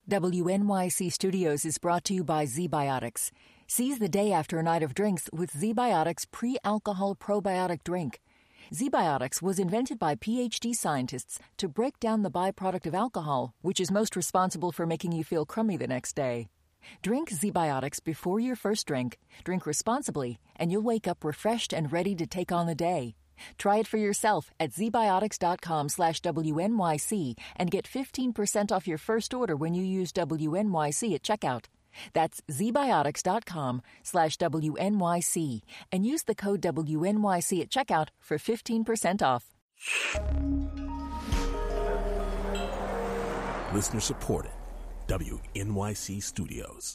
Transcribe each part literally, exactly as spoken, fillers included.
W N Y C Studios is brought to you by ZBiotics. Seize the day after a night of drinks with ZBiotics pre-alcohol probiotic drink. ZBiotics was invented by P H D scientists to break down the byproduct of alcohol, which is most responsible for making you feel crummy the next day. Drink ZBiotics before your first drink, drink responsibly, and you'll wake up refreshed and ready to take on the day. Try it for yourself at zbiotics.com slash WNYC and get fifteen percent off your first order when you use W N Y C at checkout. That's zbiotics.com slash WNYC and use the code W N Y C at checkout for fifteen percent off. Listener supported. W N Y C Studios.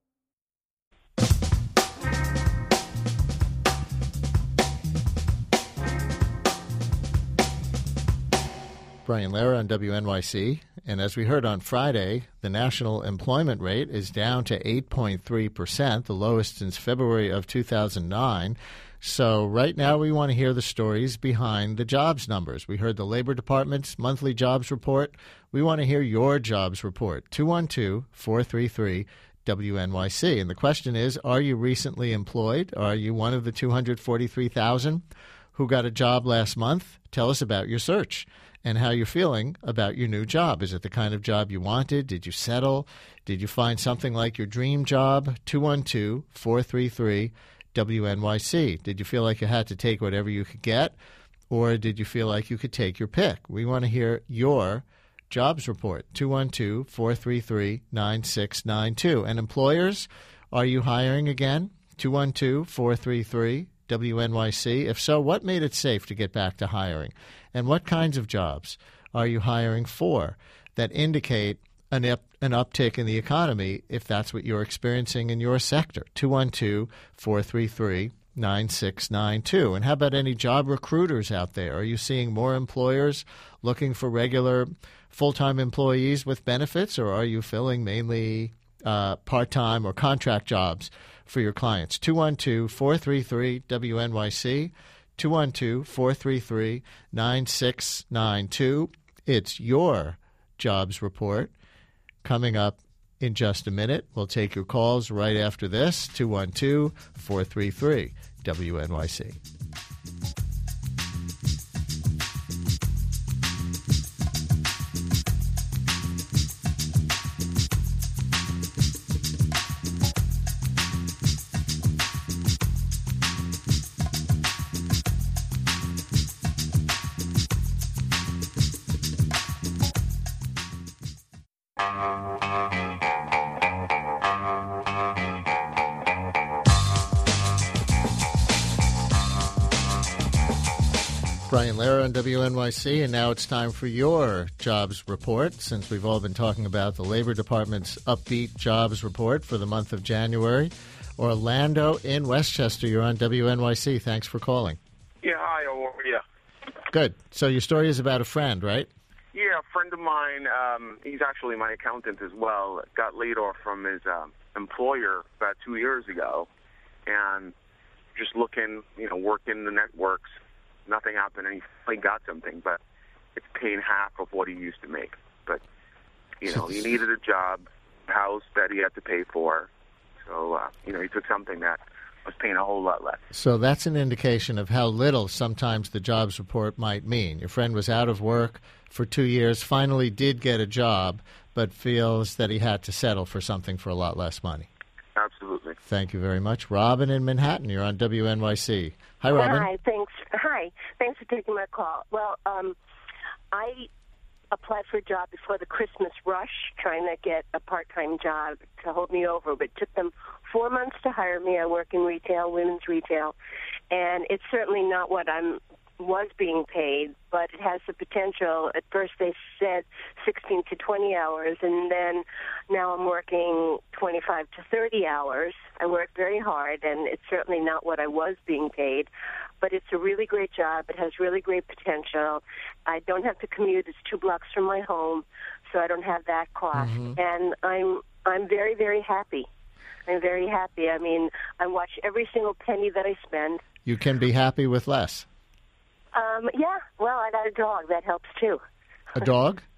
Brian Lehrer on W N Y C. And as we heard on Friday, the national employment rate is down to eight point three percent, the lowest since February of two thousand nine. So right now we want to hear the stories behind the jobs numbers. We heard the Labor Department's monthly jobs report. We want to hear your jobs report, two one two, four three three, W N Y C. And the question is, are you recently employed? Are you one of the two hundred forty-three thousand who got a job last month? Tell us about your search and how you're feeling about your new job. Is it the kind of job you wanted? Did you settle? Did you find something like your dream job? two one two, four three three, W N Y C. Did you feel like you had to take whatever you could get, or did you feel like you could take your pick? We want to hear your jobs report, two one two, four three three, nine six nine two. And employers, are you hiring again? two one two, four three three, W N Y C. If so, what made it safe to get back to hiring? And what kinds of jobs are you hiring for that indicate an, up, an uptick in the economy if that's what you're experiencing in your sector? two one two, four three three, nine six nine two. And how about any job recruiters out there? Are you seeing more employers looking for regular full-time employees with benefits, or are you filling mainly uh, part-time or contract jobs for your clients? two one two, four three three, W N Y C, two one two, four three three, nine six nine two. It's your jobs report coming up in just a minute. We'll take your calls right after this, two one two, four three three, W N Y C. Brian Lehrer on W N Y C, and now it's time for your jobs report, since we've all been talking about the Labor Department's upbeat jobs report for the month of January. Orlando in Westchester, you're on W N Y C. Thanks for calling. Yeah, hi, how are you? Good. So your story is about a friend, right? Yeah, a friend of mine, um, he's actually my accountant as well, got laid off from his um, employer about two years ago, and just looking, you know, working the networks. Nothing happened, and he finally got something, but it's paying half of what he used to make. But, you know, he needed a job, a house that he had to pay for. So, uh, you know, he took something that was paying a whole lot less. So that's an indication of how little sometimes the jobs report might mean. Your friend was out of work for two years, finally did get a job, but feels that he had to settle for something for a lot less money. Absolutely. Thank you very much. Robin in Manhattan, you're on W N Y C. Hi, Robin. Hi, thanks. Hi, thanks for taking my call. Well, um, I applied for a job before the Christmas rush, trying to get a part-time job to hold me over, but it took them four months to hire me. I work in retail, women's retail, and it's certainly not what I'm was being paid, but it has the potential. At first they said sixteen to twenty hours, and then now I'm working twenty-five to thirty hours. I work very hard, and it's certainly not what I was being paid, but it's a really great job. It has really great potential. I don't have to commute. It's two blocks from my home, so I don't have that cost. Mm-hmm. And I'm I'm very, very happy. I'm very happy. I mean, I watch every single penny that I spend. You can be happy with less. Um, yeah, well, I got a dog. That helps, too. A dog?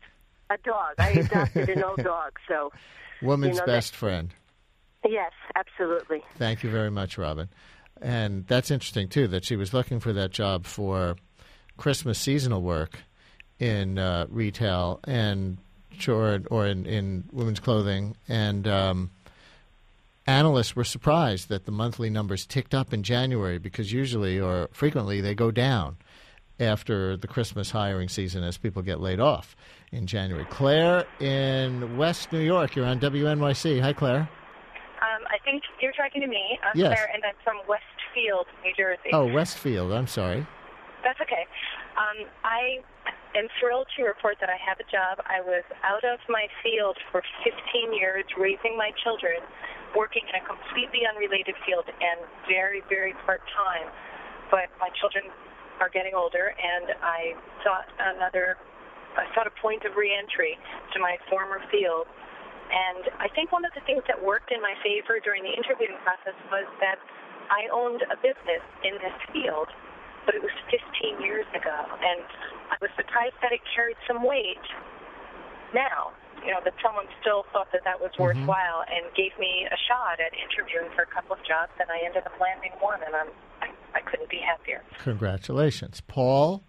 A dog. I adopted an old dog, so... Woman's you know, best that, friend. Yes, absolutely. Thank you very much, Robin. And that's interesting, too, that she was looking for that job for Christmas seasonal work in uh, retail and or, or in, in women's clothing. And um, analysts were surprised that the monthly numbers ticked up in January because usually or frequently they go down after the Christmas hiring season as people get laid off in January. Claire in West New York, you're on W N Y C. Hi, Claire. Um, I think you're talking to me. I'm yes. Claire, and I'm from Westfield, New Jersey. Oh, Westfield. I'm sorry. That's okay. Um, I am thrilled to report that I have a job. I was out of my field for fifteen years, raising my children, working in a completely unrelated field and very, very part-time. But my children are getting older, and I sought another, I sought a point of reentry to my former field. And I think one of the things that worked in my favor during the interviewing process was that I owned a business in this field, but it was fifteen years ago. And I was surprised that it carried some weight now, you know, that someone still thought that that was Mm-hmm. worthwhile and gave me a shot at interviewing for a couple of jobs, and I ended up landing one, and I'm, I, I couldn't be happier. Congratulations. Paul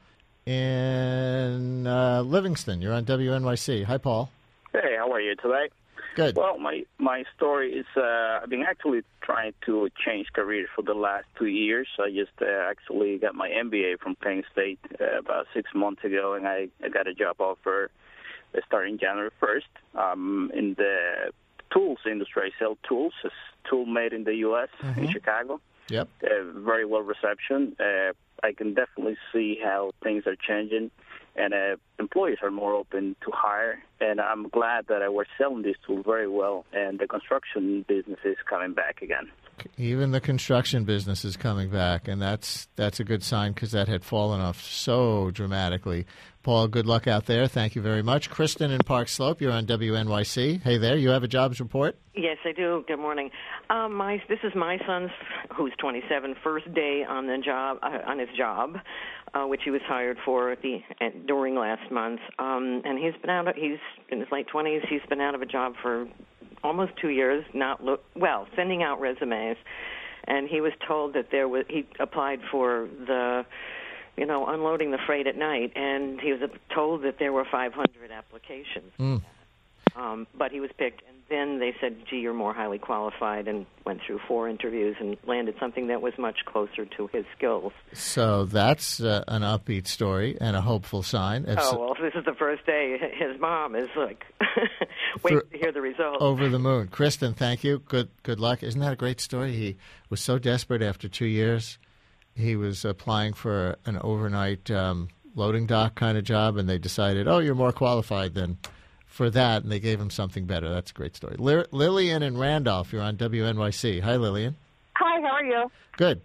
in uh, Livingston, you're on W N Y C. Hi, Paul. Hey, how are you today? Good. Well, my, my story is uh, I've been actually trying to change careers for the last two years. I just uh, actually got my M B A from Penn State uh, about six months ago, and I, I got a job offer uh, starting January first um, in the tools industry. I sell tools. It's tool made in the U S mm-hmm. in Chicago. Yep. Uh, very well reception. Uh, I can definitely see how things are changing. And uh, employees are more open to hire, and I'm glad that I was selling this tool very well, and the construction business is coming back again. Even the construction business is coming back, and that's that's a good sign because that had fallen off so dramatically. Paul, good luck out there. Thank you very much. Kristen in Park Slope, you're on W N Y C. Hey there, you have a jobs report? Yes, I do. Good morning. Um, my this is my son's, who's twenty-seven, first day on the job uh, on his job, uh, which he was hired for at the at, during last month. Um, and he's been out. He's in his late twenties. He's been out of a job for almost two years. Not look well, sending out resumes, and he was told that there was. He applied for the. You know, unloading the freight at night, and he was told that there were five hundred applications. Mm. Um, but he was picked, and then they said, gee, you're more highly qualified, and went through four interviews and landed something that was much closer to his skills. So that's uh, an upbeat story and a hopeful sign. It's oh, well, this is the first day. His mom is like, waiting to hear the results. Over the moon. Kristen, thank you. Good, good luck. Isn't that a great story? He was so desperate after two years. He was applying for an overnight um, loading dock kind of job, and they decided, oh, you're more qualified than for that, and they gave him something better. That's a great story. L- Lillian in Randolph, you're on W N Y C. Hi, Lillian. Hi, how are you? Good.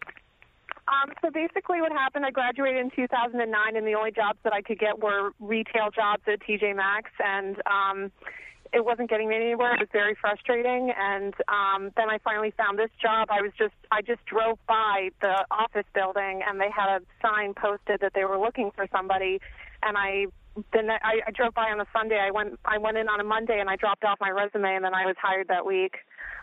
Um, so basically what happened, I graduated in two thousand nine, and the only jobs that I could get were retail jobs at T J Maxx, and um, it wasn't getting me anywhere. It was very frustrating, and um, then I finally found this job. I was just I just drove by the office building, and they had a sign posted that they were looking for somebody, and I then I, I drove by on a Sunday. I went I went in on a Monday, and I dropped off my resume, and then I was hired that week.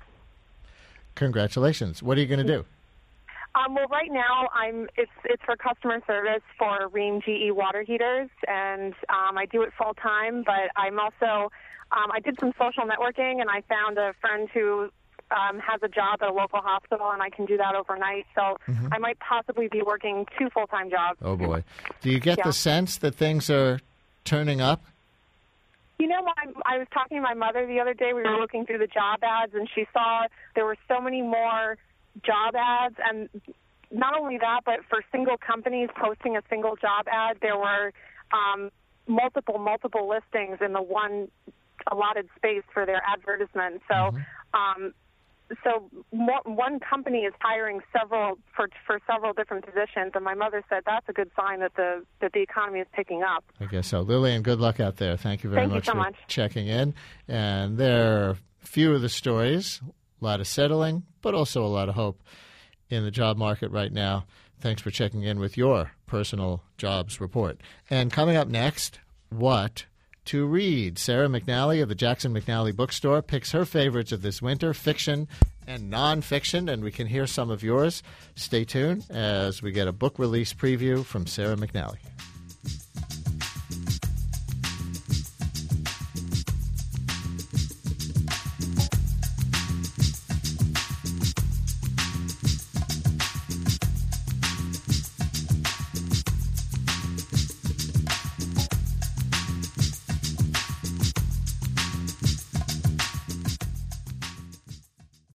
Congratulations. What are you going to do? Um, well, right now I'm it's it's for customer service for Rheem G E water heaters, and um, I do it full time. But I'm also um, I did some social networking, and I found a friend who um, has a job at a local hospital, and I can do that overnight. So mm-hmm. I might possibly be working two full time jobs. Oh boy! Do you get yeah. the sense that things are turning up? You know, I, I was talking to my mother the other day. We were looking through the job ads, and she saw there were so many more job ads, and not only that, but for single companies posting a single job ad, there were um, multiple, multiple listings in the one allotted space for their advertisement. So, mm-hmm. um, so more, one company is hiring several for for several different positions, and my mother said that's a good sign that the that the economy is picking up. I guess so. Lillian, good luck out there. Thank you very Thank much you so for much. checking in. And there are a few of the stories, a lot of settling, but also a lot of hope in the job market right now. Thanks for checking in with your personal jobs report. And coming up next, what to read. Sarah McNally of the Jackson McNally Bookstore picks her favorites of this winter, fiction and nonfiction, and we can hear some of yours. Stay tuned as we get a book release preview from Sarah McNally.